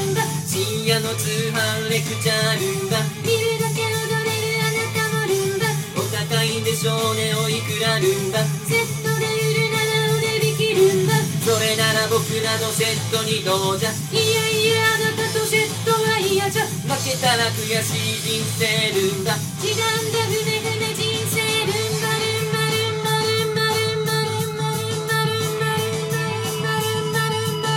ルンバ深夜の通販レクチャールンバ見るだけ踊れるあなたもルンバお高いんでしょうねおいくらルンバセットで売るならお値引きルンバそれなら僕らのセットにどうじゃいやいやあなたとセットは嫌じゃ負けたら悔しい人生ルンバ時間だふめふめ人生ルンバルンバルンバルンバルンバルンバルンバルンバルンバルンバルンバルンバ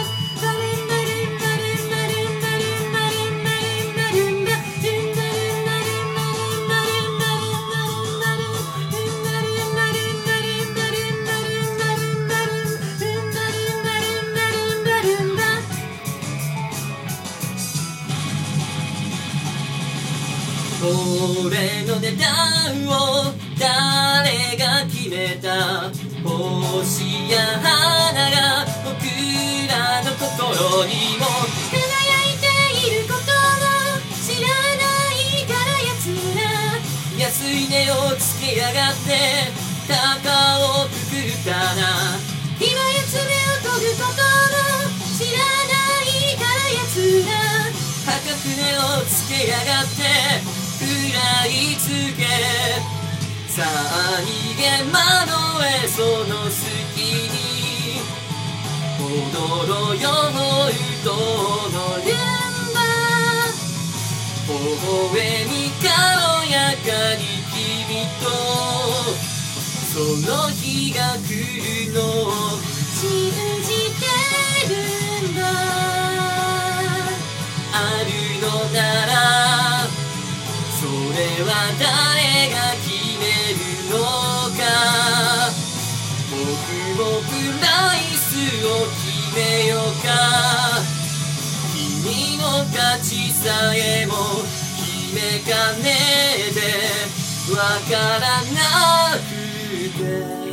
これの値段を誰が決めた星や花が僕らの心にも輝いていることを知らないから奴ら安い値をつけやがって高をくくるかな今や爪を研ぐことを知らないから奴ら高く値をつけやがって食らいつけさあ逃げ惑えその隙に踊ろよ本当のルンバ微笑み軽やかに君とその日が来るのを信じてるんだあるのならそれは誰が決めるのか僕もプライスを決めようか君の価値さえも決めかねてわからなくて